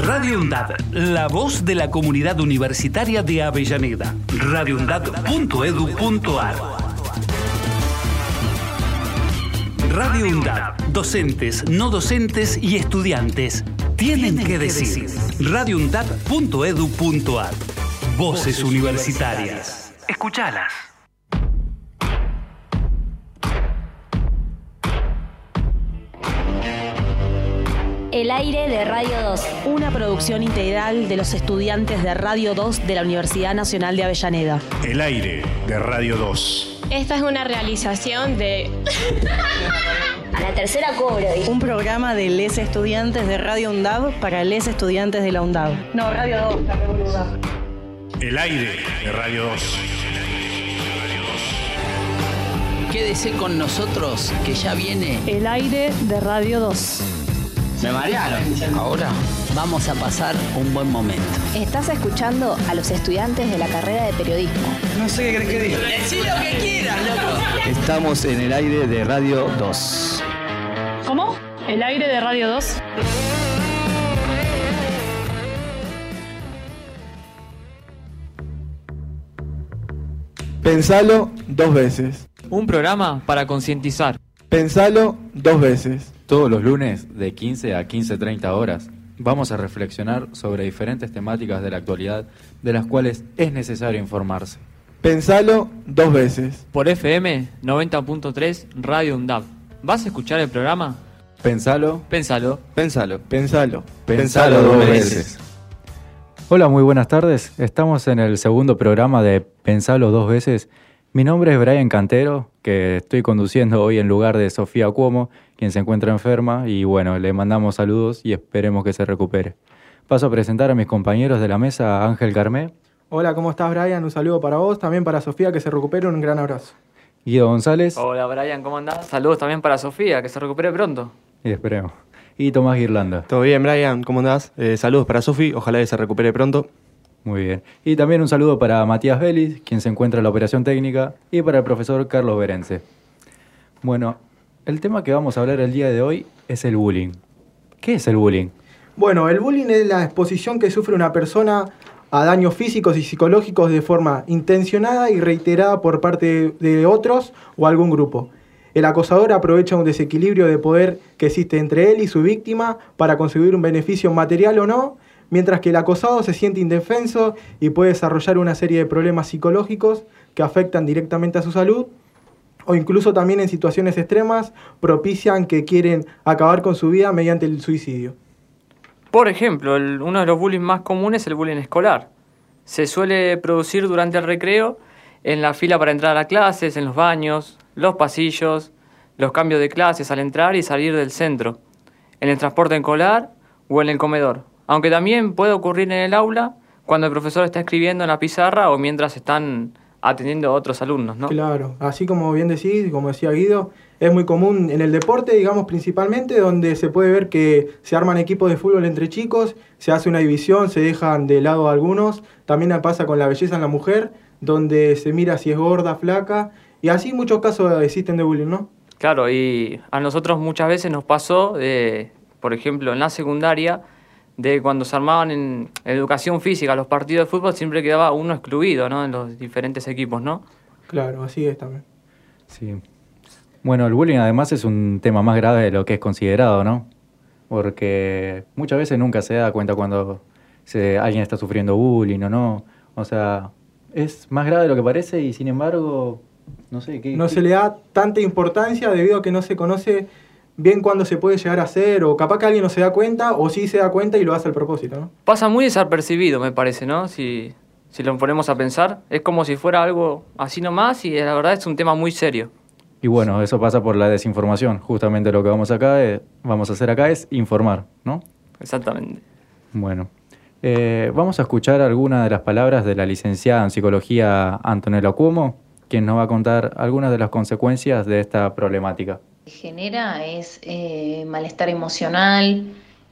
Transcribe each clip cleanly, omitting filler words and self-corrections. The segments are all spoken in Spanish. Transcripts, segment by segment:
Radio UNDAD, la voz de la comunidad universitaria de Avellaneda. radioundad.edu.ar. Radio UNDAD, docentes, no docentes y estudiantes tienen que decir. radioundad.edu.ar. Voces universitarias. Escuchalas. El aire de Radio 2. Una producción integral de los estudiantes de Radio 2 de la Universidad Nacional de Avellaneda. El aire de Radio 2. Esta es una realización de... A la tercera cobro. Un programa de les estudiantes de Radio UNDAD para les estudiantes de la UNDAD. No, Radio 2, la revolución. El aire de Radio 2. Quédese con nosotros, que ya viene El aire de Radio 2. Me marearon. Ahora vamos a pasar un buen momento. Estás escuchando a los estudiantes de la carrera de periodismo. No sé qué crees que diga. Decí lo que quieras, loco. Estamos en el aire de Radio 2. ¿Cómo? ¿El aire de Radio 2? Pensalo 2 veces. Un programa para concientizar. Pensalo 2 veces. Todos los lunes de 15 a 15:30 horas vamos a reflexionar sobre diferentes temáticas de la actualidad de las cuales es necesario informarse. Pensalo 2 veces. Por FM 90.3 Radio UNDAD. ¿Vas a escuchar el programa? Pensalo. Pénsalo. Pensalo. Pensalo. Pensalo 2 veces. Hola, muy buenas tardes. Estamos en el segundo programa de Pensalo 2 veces. Mi nombre es Brian Cantero, que estoy conduciendo hoy en lugar de Sofía Cuomo, quien se encuentra enferma, y bueno, le mandamos saludos y esperemos que se recupere. Paso a presentar a mis compañeros de la mesa, Ángel Carmé. Hola, ¿cómo estás, Brian? Un saludo para vos, también para Sofía, que se recupere, un gran abrazo. Guido González. Hola Brian, ¿cómo andás? Saludos también para Sofía, que se recupere pronto. Y esperemos. Y Tomás Guirlanda. ¿Todo bien, Brian? ¿Cómo andás? Saludos para Sofi, ojalá que se recupere pronto. Muy bien. Y también un saludo para Matías Vélez, quien se encuentra en la operación técnica, y para el profesor Carlos Berence. Bueno, el tema que vamos a hablar el día de hoy es el bullying. ¿Qué es el bullying? Bueno, el bullying es la exposición que sufre una persona a daños físicos y psicológicos de forma intencionada y reiterada por parte de otros o algún grupo. El acosador aprovecha un desequilibrio de poder que existe entre él y su víctima para conseguir un beneficio material o no, mientras que el acosado se siente indefenso y puede desarrollar una serie de problemas psicológicos que afectan directamente a su salud, o incluso también en situaciones extremas propician que quieren acabar con su vida mediante el suicidio. Por ejemplo, uno de los bullying más comunes es el bullying escolar. Se suele producir durante el recreo, en la fila para entrar a clases, en los baños, los pasillos, los cambios de clases al entrar y salir del centro, en el transporte escolar o en el comedor. Aunque también puede ocurrir en el aula cuando el profesor está escribiendo en la pizarra o mientras están atendiendo a otros alumnos, ¿no? Claro, así como bien decís, como decía Guido, es muy común en el deporte, digamos, principalmente, donde se puede ver que se arman equipos de fútbol entre chicos, se hace una división, se dejan de lado a algunos. También pasa con la belleza en la mujer, donde se mira si es gorda, flaca, y así muchos casos existen de bullying, ¿no? Claro, y a nosotros muchas veces nos pasó, por ejemplo, en la secundaria, de cuando se armaban en educación física los partidos de fútbol, siempre quedaba uno excluido, ¿no? En los diferentes equipos, ¿no? Claro, así es también. Sí. Bueno, el bullying además es un tema más grave de lo que es considerado, ¿no? Porque muchas veces nunca se da cuenta cuando alguien está sufriendo bullying o no. O sea, es más grave de lo que parece y sin embargo, no sé qué. No se le da tanta importancia debido a que no se conoce bien cuándo se puede llegar a hacer, o capaz que alguien no se da cuenta, o sí se da cuenta y lo hace al propósito, ¿no? Pasa muy desapercibido, me parece, ¿no? Si lo ponemos a pensar, es como si fuera algo así nomás y la verdad es un tema muy serio. Y bueno, eso pasa por la desinformación. Justamente lo que vamos a hacer acá es informar, ¿no? Exactamente. Bueno, vamos a escuchar algunas de las palabras de la licenciada en Psicología Antonella Cuomo, quien nos va a contar algunas de las consecuencias de esta problemática. Genera es malestar emocional,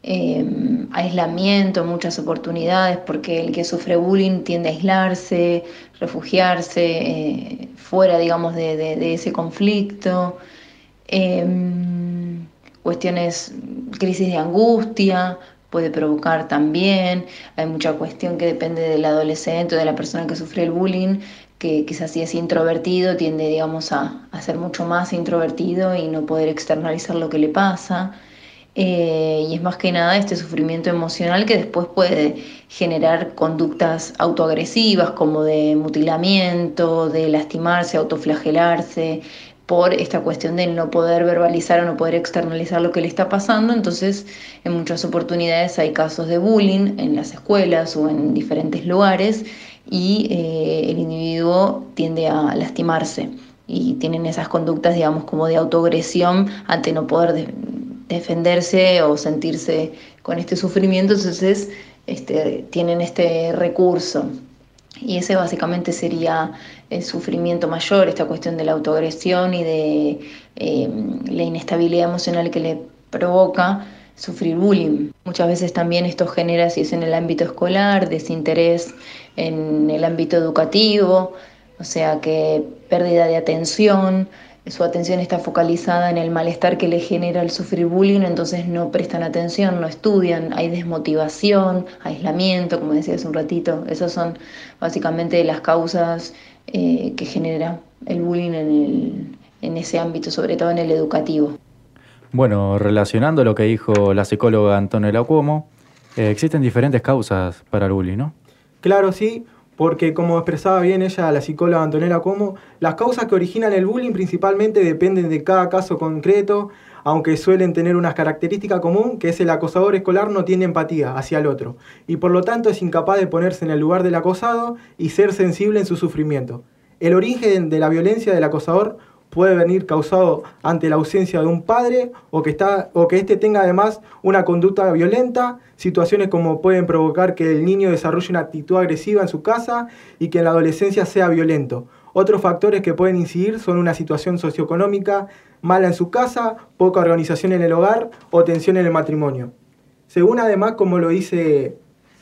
aislamiento en muchas oportunidades, porque el que sufre bullying tiende a aislarse, refugiarse fuera, digamos, de ese conflicto, cuestiones, crisis de angustia, puede provocar también. Hay mucha cuestión que depende del adolescente o de la persona que sufre el bullying, que quizás si es introvertido tiende, digamos, a ser mucho más introvertido y no poder externalizar lo que le pasa. Y es más que nada este sufrimiento emocional que después puede generar conductas autoagresivas como de mutilamiento, de lastimarse, autoflagelarse, por esta cuestión de no poder verbalizar o no poder externalizar lo que le está pasando. Entonces, en muchas oportunidades hay casos de bullying en las escuelas o en diferentes lugares y el individuo tiende a lastimarse y tienen esas conductas, digamos, como de autoagresión ante no poder defenderse o sentirse con este sufrimiento. Entonces tienen este recurso y ese básicamente sería el sufrimiento mayor, esta cuestión de la autoagresión y de la inestabilidad emocional que le provoca sufrir bullying. Muchas veces también esto genera, si es en el ámbito escolar, desinterés en el ámbito educativo, o sea que pérdida de atención, su atención está focalizada en el malestar que le genera el sufrir bullying, entonces no prestan atención, no estudian, hay desmotivación, aislamiento, como decía hace un ratito. Esas son básicamente las causas que genera el bullying en ese ámbito, sobre todo en el educativo. Bueno, relacionando lo que dijo la psicóloga Antonella Cuomo, existen diferentes causas para el bullying, ¿no? Claro, sí. Porque como expresaba bien ella, la psicóloga Antonella Cuomo, las causas que originan el bullying principalmente dependen de cada caso concreto, aunque suelen tener una característica común, que es el acosador escolar no tiene empatía hacia el otro, y por lo tanto es incapaz de ponerse en el lugar del acosado y ser sensible en su sufrimiento. El origen de la violencia del acosador puede venir causado ante la ausencia de un padre o que éste tenga además una conducta violenta, situaciones como pueden provocar que el niño desarrolle una actitud agresiva en su casa y que en la adolescencia sea violento. Otros factores que pueden incidir son una situación socioeconómica mala en su casa, poca organización en el hogar o tensión en el matrimonio. Según además, como lo dice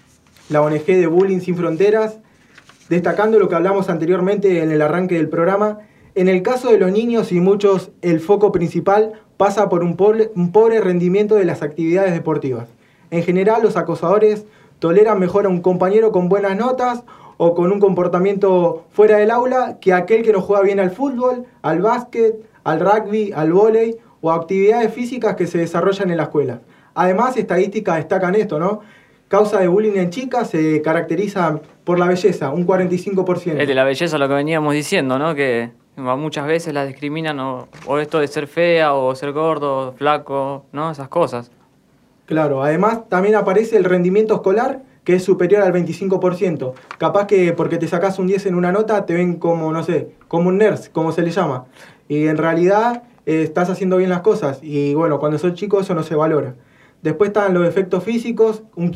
la ONG de Bullying Sin Fronteras, destacando lo que hablamos anteriormente en el arranque del programa, en el caso de los niños y muchos, el foco principal pasa por un pobre rendimiento de las actividades deportivas. En general, los acosadores toleran mejor a un compañero con buenas notas o con un comportamiento fuera del aula que aquel que no juega bien al fútbol, al básquet, al rugby, al vóley o a actividades físicas que se desarrollan en la escuela. Además, estadísticas destacan esto, ¿no? Causa de bullying en chicas se caracteriza por la belleza, un 45%. Es de la belleza lo que veníamos diciendo, ¿no? Que muchas veces las discriminan o esto de ser fea o ser gordo, flaco, ¿no? Esas cosas. Claro, además también aparece el rendimiento escolar, que es superior al 25%. Capaz que porque te sacás un 10 en una nota te ven como, no sé, como un nerd, como se le llama. Y en realidad estás haciendo bien las cosas. Y bueno, cuando sos chico eso no se valora. Después están los efectos físicos, un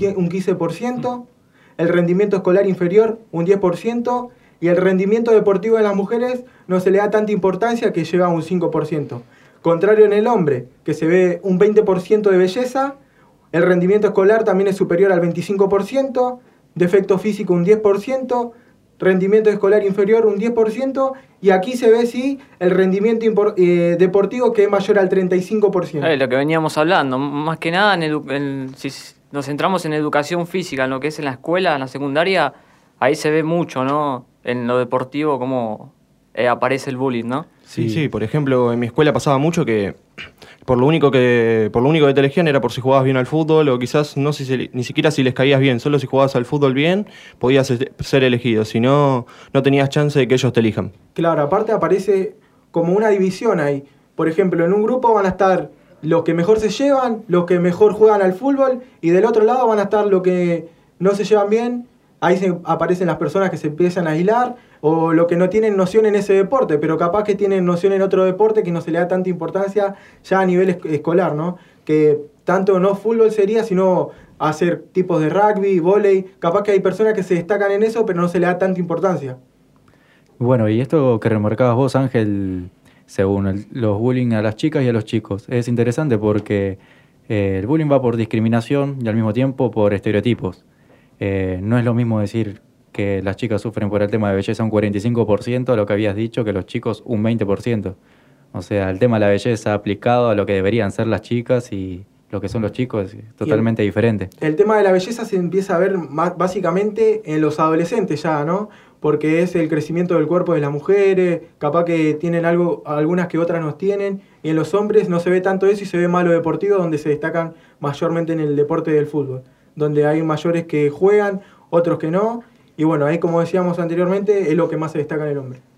15%. El rendimiento escolar inferior, un 10%. Y el rendimiento deportivo de las mujeres no se le da tanta importancia, que lleva un 5%. Contrario en el hombre, que se ve un 20% de belleza, el rendimiento escolar también es superior al 25%, defecto físico un 10%, rendimiento escolar inferior un 10%, y aquí se ve sí el rendimiento deportivo, que es mayor al 35%. Lo que veníamos hablando, más que nada si nos centramos en educación física, en lo que es en la escuela, en la secundaria, ahí se ve mucho, ¿no? En lo deportivo, cómo aparece el bullying, ¿no? Sí, por ejemplo, en mi escuela pasaba mucho que por lo único que te elegían era por si jugabas bien al fútbol, o quizás no ni siquiera si les caías bien, solo si jugabas al fútbol bien podías ser elegido, si no, no tenías chance de que ellos te elijan. Claro, aparte aparece como una división ahí. Por ejemplo, en un grupo van a estar los que mejor se llevan, los que mejor juegan al fútbol, y del otro lado van a estar los que no se llevan bien. Ahí aparecen las personas que se empiezan a aislar, o los que no tienen noción en ese deporte, pero capaz que tienen noción en otro deporte que no se le da tanta importancia ya a nivel escolar, ¿no? Que tanto no fútbol sería, sino hacer tipos de rugby, vóley. Capaz que hay personas que se destacan en eso, pero no se le da tanta importancia. Bueno, y esto que remarcabas vos, Ángel, según los bullying a las chicas y a los chicos, es interesante porque el bullying va por discriminación y al mismo tiempo por estereotipos. No es lo mismo decir que las chicas sufren por el tema de belleza un 45%, lo que habías dicho, que los chicos un 20%. O sea, el tema de la belleza aplicado a lo que deberían ser las chicas y lo que son los chicos es totalmente diferente. El tema de la belleza se empieza a ver básicamente en los adolescentes ya, ¿no? Porque es el crecimiento del cuerpo de las mujeres, capaz que tienen algo, algunas que otras no tienen, y en los hombres no se ve tanto eso y se ve más lo deportivo, donde se destacan mayormente en el deporte del fútbol, donde hay mayores que juegan, otros que no, y bueno, ahí como decíamos anteriormente, es lo que más se destaca en el hombre.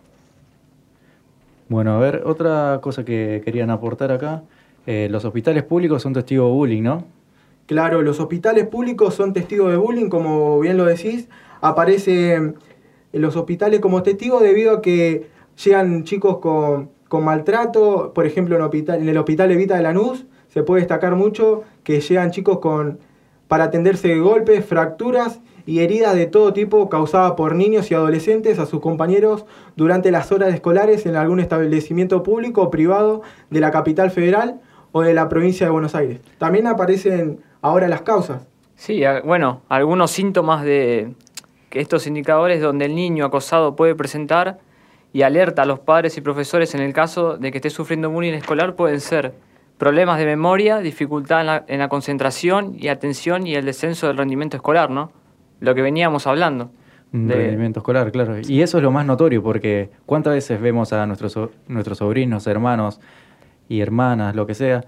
Bueno, a ver, otra cosa que querían aportar acá, los hospitales públicos son testigos de bullying, ¿no? Claro, los hospitales públicos son testigos de bullying, como bien lo decís, aparecen en los hospitales como testigos debido a que llegan chicos con maltrato, por ejemplo en el hospital Evita de Lanús se puede destacar mucho que llegan chicos para atenderse de golpes, fracturas y heridas de todo tipo causadas por niños y adolescentes a sus compañeros durante las horas escolares en algún establecimiento público o privado de la capital federal o de la provincia de Buenos Aires. También aparecen ahora las causas. Sí, bueno, algunos síntomas de que estos indicadores donde el niño acosado puede presentar y alerta a los padres y profesores en el caso de que esté sufriendo bullying escolar pueden ser problemas de memoria, dificultad en la concentración y atención y el descenso del rendimiento escolar, ¿no? Lo que veníamos hablando. Rendimiento escolar, claro. Y eso es lo más notorio porque ¿cuántas veces vemos a nuestros sobrinos, hermanos y hermanas, lo que sea,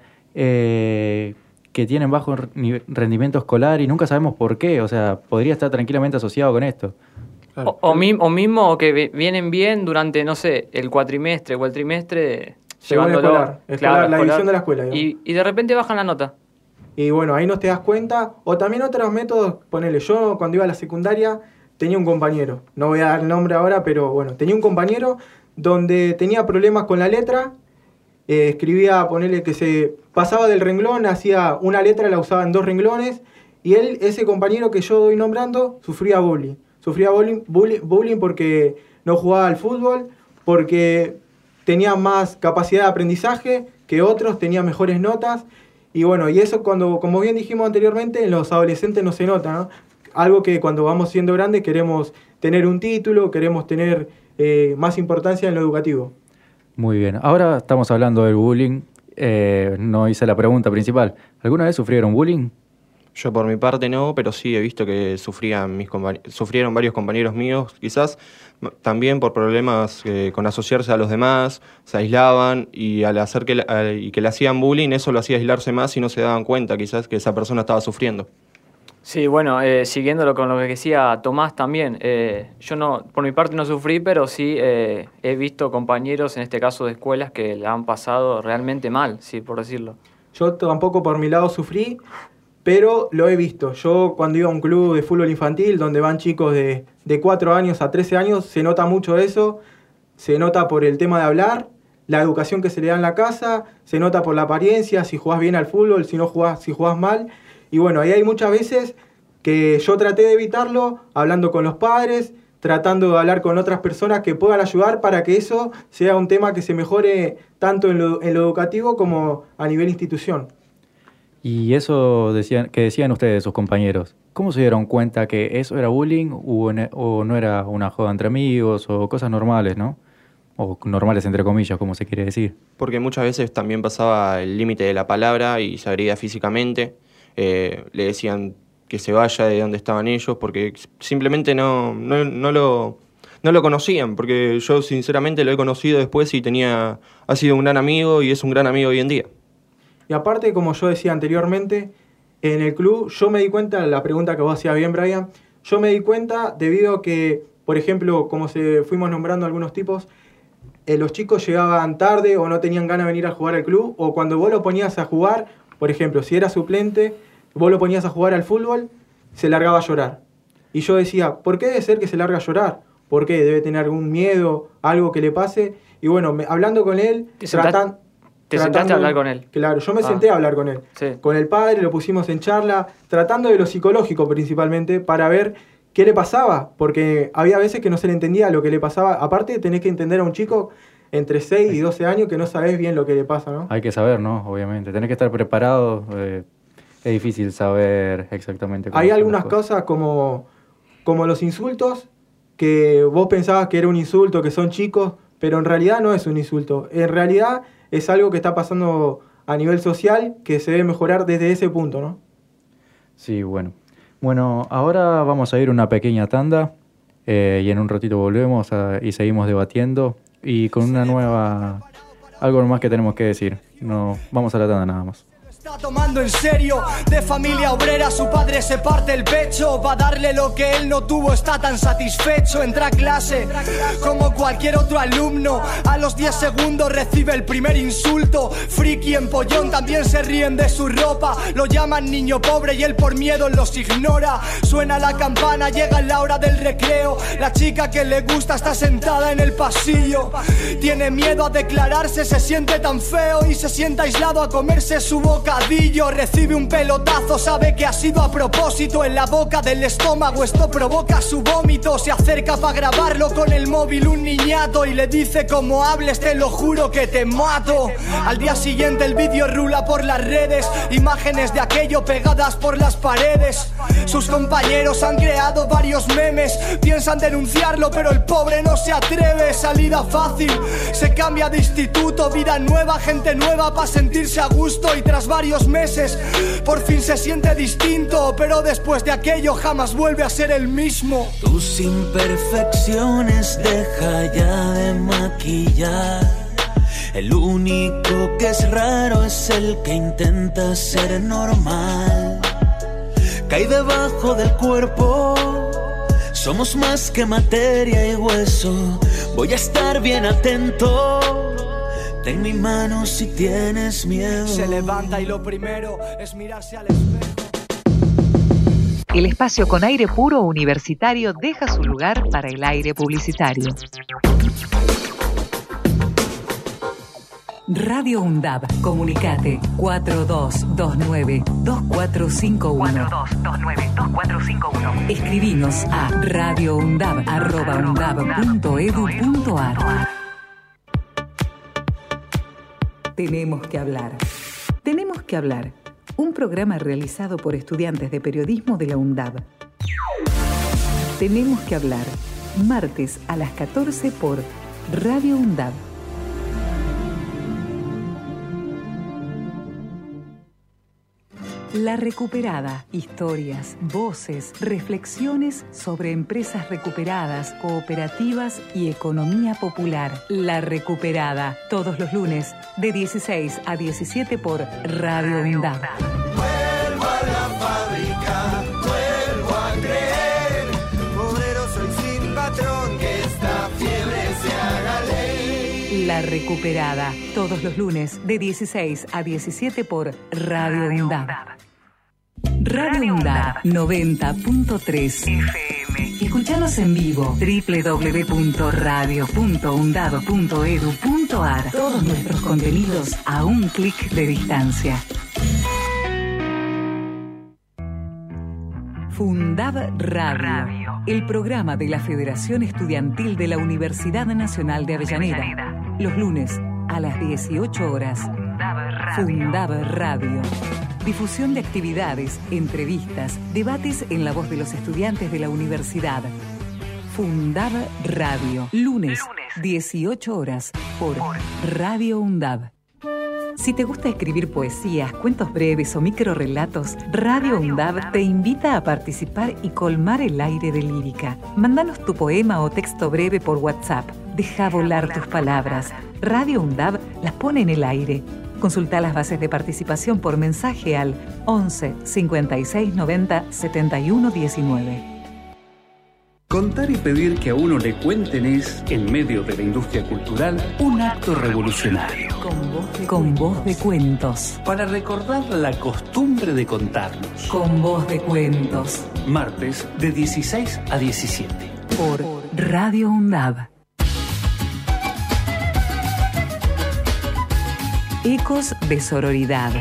que tienen bajo rendimiento escolar y nunca sabemos por qué? O sea, podría estar tranquilamente asociado con esto. Claro. O mismo que vienen bien durante, no sé, el cuatrimestre o el trimestre, llevándolo, la edición de la escuela. Y de repente bajan la nota. Y bueno, ahí no te das cuenta. O también otros métodos, ponele, yo cuando iba a la secundaria tenía un compañero, no voy a dar el nombre ahora, pero bueno, tenía un compañero donde tenía problemas con la letra, escribía, ponele que se pasaba del renglón, hacía una letra, la usaba en 2 renglones, y ese compañero que yo doy nombrando, sufría bullying. Sufría bullying porque no jugaba al fútbol, porque tenía más capacidad de aprendizaje que otros, tenía mejores notas. Y bueno, y eso como bien dijimos anteriormente, en los adolescentes no se nota, ¿no? Algo que cuando vamos siendo grandes queremos tener un título, queremos tener más importancia en lo educativo. Muy bien. Ahora estamos hablando del bullying. No hice la pregunta principal. ¿Alguna vez sufrieron bullying? Yo por mi parte no, pero sí he visto que sufrieron varios compañeros míos, quizás también por problemas con asociarse a los demás, se aislaban y al hacer que le hacían bullying, eso lo hacía aislarse más y no se daban cuenta quizás que esa persona estaba sufriendo. Sí, bueno, siguiéndolo con lo que decía Tomás también, yo no, por mi parte no sufrí, pero sí he visto compañeros, en este caso de escuelas, que la han pasado realmente mal, sí, por decirlo. Yo tampoco por mi lado sufrí, pero lo he visto. Yo cuando iba a un club de fútbol infantil donde van chicos de 4 años a 13 años, se nota mucho eso, se nota por el tema de hablar, la educación que se le da en la casa, se nota por la apariencia, si jugás bien al fútbol, si jugás mal. Y bueno, ahí hay muchas veces que yo traté de evitarlo, hablando con los padres, tratando de hablar con otras personas que puedan ayudar para que eso sea un tema que se mejore tanto en lo educativo como a nivel institución. Y eso que decían ustedes, sus compañeros, ¿cómo se dieron cuenta que eso era bullying o no era una joda entre amigos o cosas normales, ¿no? O normales entre comillas, como se quiere decir. Porque muchas veces también pasaba el límite de la palabra y se agredía físicamente. Le decían que se vaya de donde estaban ellos porque simplemente no lo conocían, porque yo sinceramente lo he conocido después y ha sido un gran amigo y es un gran amigo hoy en día. Y aparte, como yo decía anteriormente, en el club yo me di cuenta, la pregunta que vos hacías bien, Brian, yo me di cuenta debido a que, por ejemplo, como fuimos nombrando algunos tipos, los chicos llegaban tarde o no tenían ganas de venir a jugar al club, o cuando vos lo ponías a jugar, por ejemplo, si era suplente, vos lo ponías a jugar al fútbol, se largaba a llorar. Y yo decía, ¿por qué debe ser que se larga a llorar? ¿Por qué? ¿Debe tener algún miedo, algo que le pase? Y bueno, hablando con él, ¿Te sentaste a hablar con él? Claro, yo me senté a hablar con él. Sí. Con el padre, lo pusimos en charla, tratando de lo psicológico principalmente, para ver qué le pasaba, porque había veces que no se le entendía lo que le pasaba. Aparte, tenés que entender a un chico entre 6 y 12 años que no sabés bien lo que le pasa, ¿no? Hay que saber, ¿no? Obviamente. Tenés que estar preparado. Es difícil saber exactamente cómo hay algunas cosas como los insultos, que vos pensabas que era un insulto, que son chicos, pero en realidad no es un insulto. En realidad es algo que está pasando a nivel social que se debe mejorar desde ese punto, ¿no? Sí, bueno. Bueno, ahora vamos a ir a una pequeña tanda y en un ratito volvemos y seguimos debatiendo y con una nueva... algo más que tenemos que decir. No, vamos a la tanda nada más. Está tomando en serio, de familia obrera, su padre se parte el pecho, va a darle lo que él no tuvo, está tan satisfecho. Entra a clase como cualquier otro alumno, a los 10 segundos recibe el primer insulto. Friki, empollón, también se ríen de su ropa, lo llaman niño pobre y él por miedo los ignora. Suena la campana, llega la hora del recreo, la chica que le gusta está sentada en el pasillo. Tiene miedo a declararse, se siente tan feo y se sienta aislado a comerse su boca. Recibe un pelotazo, sabe que ha sido a propósito en la boca del estómago, esto provoca su vómito. Se acerca para grabarlo con el móvil un niñato y le dice: como hables te lo juro que te mato. Al día siguiente el vídeo rula por las redes, imágenes de aquello pegadas por las paredes. Sus compañeros han creado varios memes, piensan denunciarlo pero el pobre no se atreve. Salida fácil, se cambia de instituto, vida nueva, gente nueva para sentirse a gusto. Y tras varios meses por fin se siente distinto, pero después de aquello jamás vuelve a ser el mismo. Tus imperfecciones deja ya de maquillar. El único que es raro es el que intenta ser normal. Cae debajo del cuerpo, somos más que materia y hueso. Voy a estar bien atento, ten mi mano si tienes miedo. Se levanta y lo primero es mirarse al espejo. El espacio con aire puro universitario deja su lugar para el aire publicitario. Radio UNDAB. Comunicate 4229-2451. 4229-2451. Escribinos a radioundab@undab.edu.ar. Tenemos que hablar. Tenemos que hablar. Un programa realizado por estudiantes de periodismo de la UNDAB. Tenemos que hablar. Martes a las 14 por Radio UNDAB. La Recuperada. Historias, voces, reflexiones sobre empresas recuperadas, cooperativas y economía popular. La Recuperada. Todos los lunes de 16 a 17 por Radio UNDAB. Vuelvo a la fábrica, vuelvo a creer. Obrero soy sin patrón, que esta fiebre se haga ley. La Recuperada. Todos los lunes de 16 a 17 por Radio UNDAB. Radio UNDAB 90.3 FM. Escuchanos en vivo. www.radio.undab.edu.ar. Todos nuestros contenidos a un clic de distancia. Fundab Radio, el programa de la Federación Estudiantil de la Universidad Nacional de Avellaneda. Los lunes a las 18 horas. Fundab Radio. Difusión de actividades, entrevistas, debates en la voz de los estudiantes de la universidad. Fundab Radio. Lunes 18 horas por Radio UNDAB. Si te gusta escribir poesías, cuentos breves o microrrelatos, Radio UNDAB te invita a participar y colmar el aire de lírica. Mándanos tu poema o texto breve por WhatsApp. Deja volar tus palabras. Radio UNDAB las pone en el aire. Consulta las bases de participación por mensaje al 11 56 90 71 19. Contar y pedir que a uno le cuenten es, en medio de la industria cultural, un acto revolucionario. Con voz de cuentos. Para recordar la costumbre de contarnos. Con voz de cuentos. Martes de 16 a 17. Por Radio UNDAB. Ecos de Sororidad.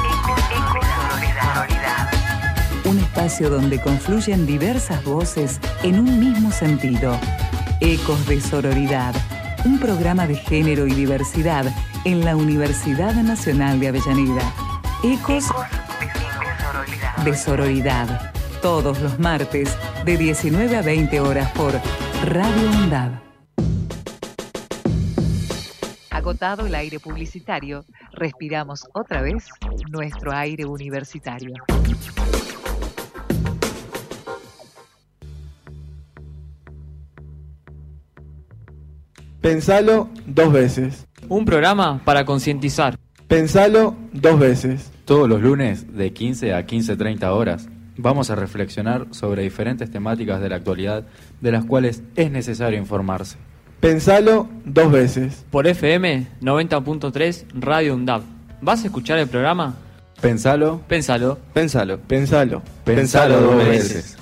Un espacio donde confluyen diversas voces en un mismo sentido. Ecos de Sororidad. Un programa de género y diversidad en la Universidad Nacional de Avellaneda. Ecos de Sororidad. Todos los martes de 19 a 20 horas por Radio UNDAB. Agotado el aire publicitario, respiramos otra vez nuestro aire universitario. Pensalo 2 veces. Un programa para concientizar. Pensalo 2 veces. Todos los lunes de 15 a 15:30 horas vamos a reflexionar sobre diferentes temáticas de la actualidad de las cuales es necesario informarse. Pensalo 2 veces. Por FM 90.3 Radio UNDAV. ¿Vas a escuchar el programa? Pensalo. Pensalo. Pensalo. Pensalo. Pensalo 2 veces.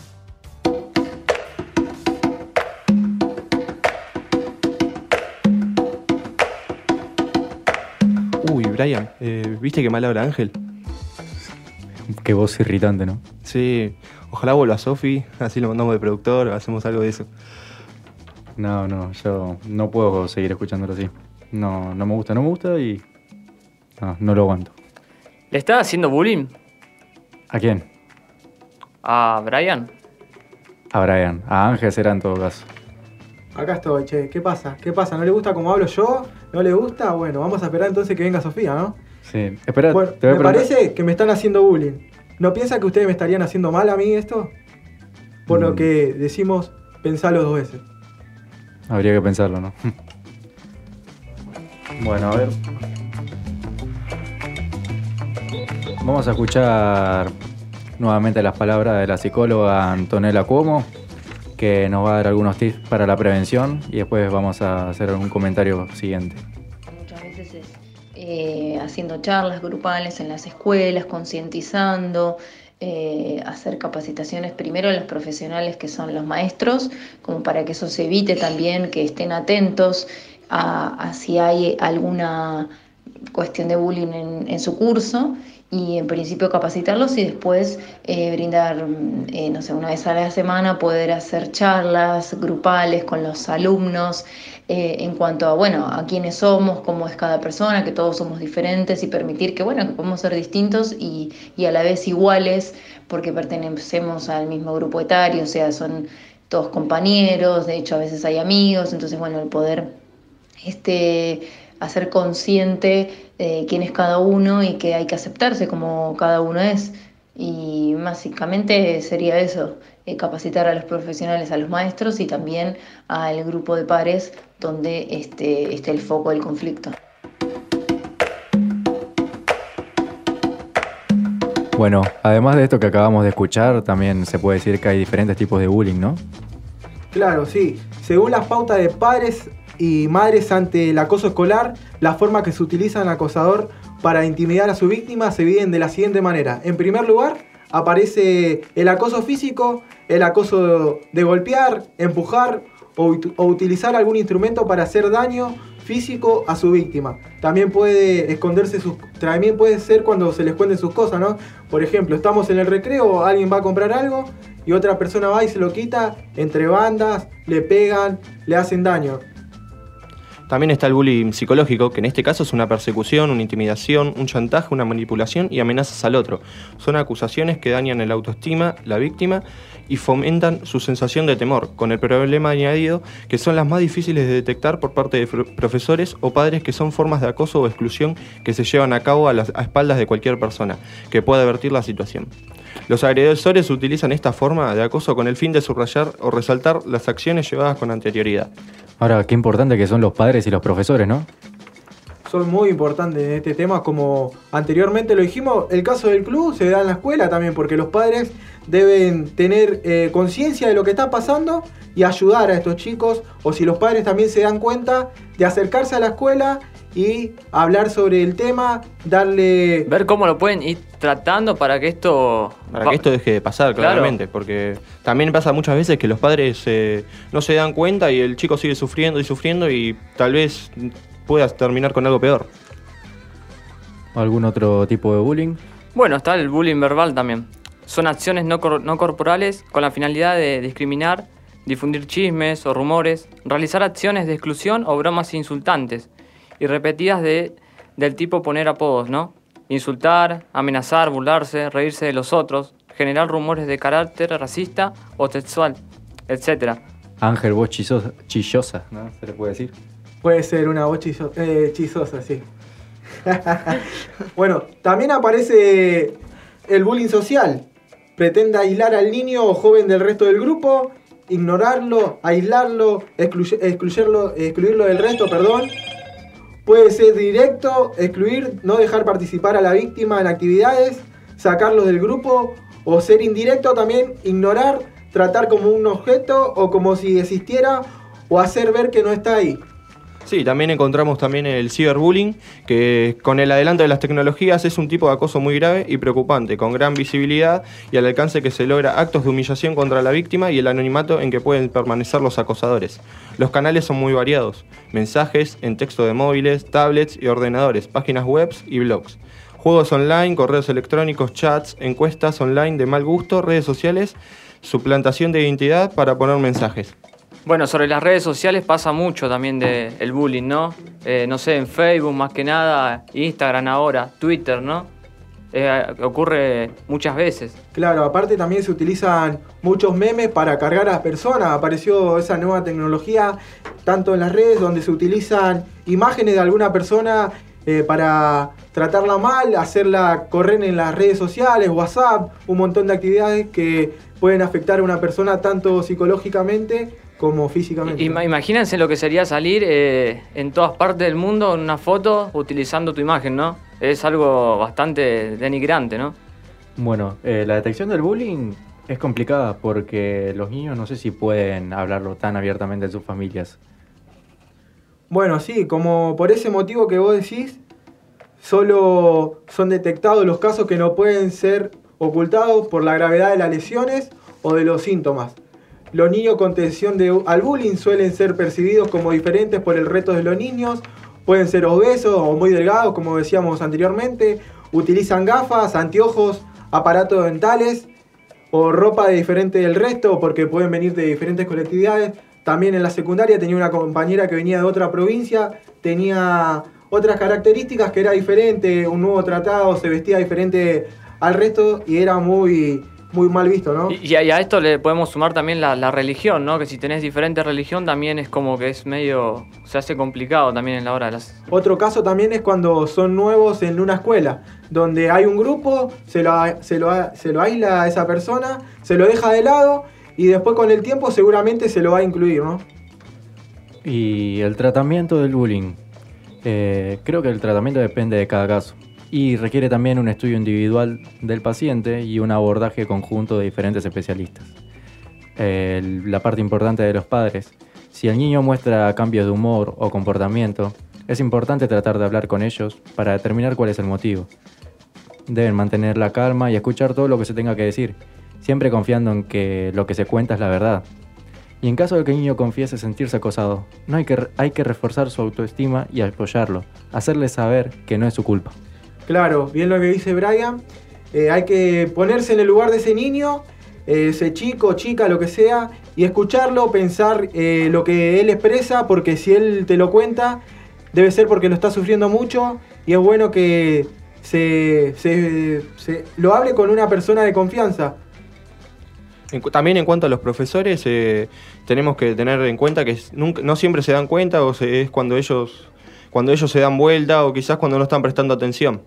Uy, Brian, ¿viste qué mal habla Ángel? Qué voz irritante, ¿no? Sí, ojalá vuelva Sofi, así lo mandamos de productor, hacemos algo de eso. No, yo no puedo seguir escuchándolo así. No me gusta y no lo aguanto. ¿Le estás haciendo bullying? ¿A quién? ¿A Brian? A Brian. A Ángel será en todo caso. Acá estoy, che. ¿Qué pasa? ¿No le gusta cómo hablo yo? ¿No le gusta? Bueno, vamos a esperar entonces que venga Sofía, ¿no? Sí. Espera, bueno, te voy a me parece que me están haciendo bullying. ¿No piensa que ustedes me estarían haciendo mal a mí esto? Por lo que decimos, pensalo 2 veces. Habría que pensarlo, ¿no? Bueno, a ver. Vamos a escuchar nuevamente las palabras de la psicóloga Antonella Cuomo, que nos va a dar algunos tips para la prevención y después vamos a hacer un comentario siguiente. Muchas veces es haciendo charlas grupales en las escuelas, concientizando, hacer capacitaciones primero a los profesionales que son los maestros, como para que eso se evite también, que estén atentos a si hay alguna cuestión de bullying en su curso, y en principio capacitarlos y después brindar, una vez a la semana poder hacer charlas grupales con los alumnos en cuanto a quiénes somos, cómo es cada persona, que todos somos diferentes y permitir que podemos ser distintos y a la vez iguales porque pertenecemos al mismo grupo etario, o sea, son todos compañeros, de hecho a veces hay amigos, entonces el poder hacer consciente quién es cada uno y que hay que aceptarse como cada uno es. Y básicamente sería eso, capacitar a los profesionales, a los maestros y también al grupo de pares donde esté el foco del conflicto. Bueno, además de esto que acabamos de escuchar, también se puede decir que hay diferentes tipos de bullying, ¿no? Claro, sí. Según las pautas de padres y madres ante el acoso escolar, la forma que se utiliza el acosador para intimidar a su víctima se dividen de la siguiente manera. En primer lugar, aparece el acoso físico, el acoso de golpear, empujar o utilizar algún instrumento para hacer daño físico a su víctima. También puede también puede ser cuando se les cuenten sus cosas, ¿no? Por ejemplo, estamos en el recreo, alguien va a comprar algo y otra persona va y se lo quita, entre bandas, le pegan, le hacen daño. También está el bullying psicológico, que en este caso es una persecución, una intimidación, un chantaje, una manipulación y amenazas al otro. Son acusaciones que dañan el autoestima, la víctima, y fomentan su sensación de temor, con el problema añadido que son las más difíciles de detectar por parte de profesores o padres, que son formas de acoso o exclusión que se llevan a cabo a espaldas de cualquier persona que pueda advertir la situación. Los agresores utilizan esta forma de acoso con el fin de subrayar o resaltar las acciones llevadas con anterioridad. Ahora, qué importante que son los padres y los profesores, ¿no? Son muy importantes en este tema, como anteriormente lo dijimos, el caso del club se da en la escuela también, porque los padres deben tener conciencia de lo que está pasando y ayudar a estos chicos, o si los padres también se dan cuenta, de acercarse a la escuela y hablar sobre el tema, ver cómo lo pueden ir tratando para que esto deje de pasar, claramente, claro. Porque también pasa muchas veces que los padres no se dan cuenta y el chico sigue sufriendo y tal vez puedas terminar con algo peor. ¿Algún otro tipo de bullying? Bueno, está el bullying verbal también. Son acciones no corporales con la finalidad de discriminar, difundir chismes o rumores, realizar acciones de exclusión o bromas insultantes y repetidas del tipo poner apodos, ¿no? Insultar, amenazar, burlarse, reírse de los otros, generar rumores de carácter racista o sexual, etc. Ángel, voz chillosa, ¿no? ¿Se le puede decir? Puede ser una voz hechizosa, sí. Bueno, también aparece el bullying social. Pretende aislar al niño o joven del resto del grupo, ignorarlo, aislarlo, excluirlo del resto, Puede ser directo, excluir, no dejar participar a la víctima en actividades, sacarlos del grupo, o ser indirecto también, ignorar, tratar como un objeto o como si existiera, o hacer ver que no está ahí. Sí, también encontramos también el ciberbullying, que con el adelanto de las tecnologías es un tipo de acoso muy grave y preocupante, con gran visibilidad y al alcance que se logra actos de humillación contra la víctima y el anonimato en que pueden permanecer los acosadores. Los canales son muy variados, mensajes en texto de móviles, tablets y ordenadores, páginas web y blogs. Juegos online, correos electrónicos, chats, encuestas online de mal gusto, redes sociales, suplantación de identidad para poner mensajes. Bueno, sobre las redes sociales pasa mucho también del bullying, ¿no? No sé, en Facebook más que nada, Instagram ahora, Twitter, ¿no? Ocurre muchas veces. Claro, aparte también se utilizan muchos memes para cargar a las personas. Apareció esa nueva tecnología, tanto en las redes, donde se utilizan imágenes de alguna persona para tratarla mal, hacerla correr en las redes sociales, WhatsApp, un montón de actividades que pueden afectar a una persona tanto psicológicamente como físicamente. Imagínense lo que sería salir en todas partes del mundo en una foto utilizando tu imagen, ¿no? Es algo bastante denigrante, ¿no? Bueno, la detección del bullying es complicada porque los niños no sé si pueden hablarlo tan abiertamente en sus familias. Bueno, sí, como por ese motivo que vos decís, solo son detectados los casos que no pueden ser ocultados por la gravedad de las lesiones o de los síntomas. Los niños con tensión al bullying suelen ser percibidos como diferentes por el resto de los niños, pueden ser obesos o muy delgados, como decíamos anteriormente, utilizan gafas, anteojos, aparatos dentales o ropa diferente del resto porque pueden venir de diferentes colectividades. También en la secundaria tenía una compañera que venía de otra provincia, tenía otras características que era diferente, un nuevo tratado, se vestía diferente al resto y era muy mal visto, ¿no? Y a esto le podemos sumar también la religión, ¿no? Que si tenés diferente religión también es como que es medio... se hace complicado también en la hora de las... Otro caso también es cuando son nuevos en una escuela, donde hay un grupo, se lo aísla a esa persona, se lo deja de lado y después con el tiempo seguramente se lo va a incluir, ¿no? Y el tratamiento del bullying. Creo que el tratamiento depende de cada caso. Y requiere también un estudio individual del paciente y un abordaje conjunto de diferentes especialistas. La parte importante de los padres. Si el niño muestra cambios de humor o comportamiento, es importante tratar de hablar con ellos para determinar cuál es el motivo. Deben mantener la calma y escuchar todo lo que se tenga que decir, siempre confiando en que lo que se cuenta es la verdad. Y en caso de que el niño confiese sentirse acosado, hay que reforzar su autoestima y apoyarlo, hacerle saber que no es su culpa. Claro, bien lo que dice Brian, hay que ponerse en el lugar de ese niño, ese chico, chica, lo que sea, y escucharlo, pensar lo que él expresa, porque si él te lo cuenta, debe ser porque lo está sufriendo mucho, y es bueno que se lo hable con una persona de confianza. También en cuanto a los profesores, tenemos que tener en cuenta que no siempre se dan cuenta, o es cuando ellos se dan vuelta, o quizás cuando no están prestando atención.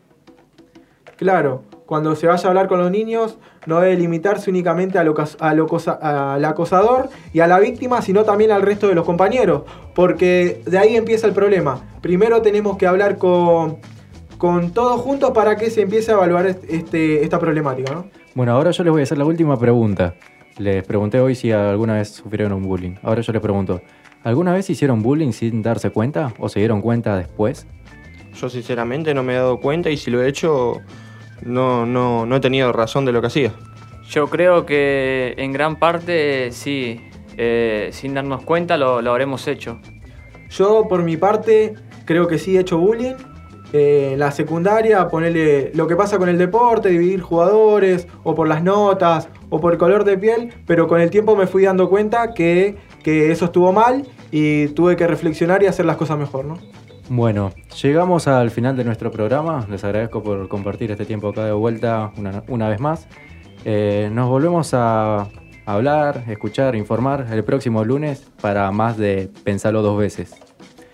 Claro, cuando se vaya a hablar con los niños, no debe limitarse únicamente al acosador y a la víctima, sino también al resto de los compañeros, porque de ahí empieza el problema. Primero tenemos que hablar con todos juntos para que se empiece a evaluar esta problemática, ¿no? Bueno, ahora yo les voy a hacer la última pregunta. Les pregunté hoy si alguna vez sufrieron un bullying. Ahora yo les pregunto, ¿alguna vez hicieron bullying sin darse cuenta o se dieron cuenta después? Yo sinceramente no me he dado cuenta y si lo he hecho no he tenido razón de lo que hacía. Yo creo que en gran parte sí, sin darnos cuenta lo habremos hecho. Yo por mi parte creo que sí he hecho bullying. En la secundaria, ponerle lo que pasa con el deporte, dividir jugadores, o por las notas, o por el color de piel, pero con el tiempo me fui dando cuenta que eso estuvo mal y tuve que reflexionar y hacer las cosas mejor, ¿no? Bueno, llegamos al final de nuestro programa. Les agradezco por compartir este tiempo acá de vuelta una vez más. Nos volvemos a hablar, escuchar, informar el próximo lunes para más de Pensalo 2 veces.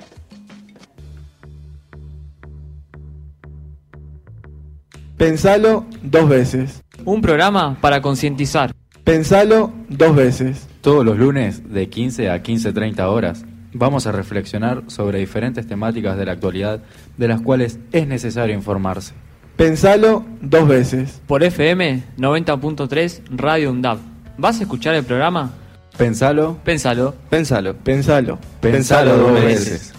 Pensalo 2 veces. Un programa para concientizar. Pensalo 2 veces. Todos los lunes de 15 a 15:30 horas vamos a reflexionar sobre diferentes temáticas de la actualidad de las cuales es necesario informarse. Pensalo 2 veces. Por FM 90.3 Radio UNDAV. ¿Vas a escuchar el programa? Pensalo. Pensalo. Pensalo. Pensalo 2 veces.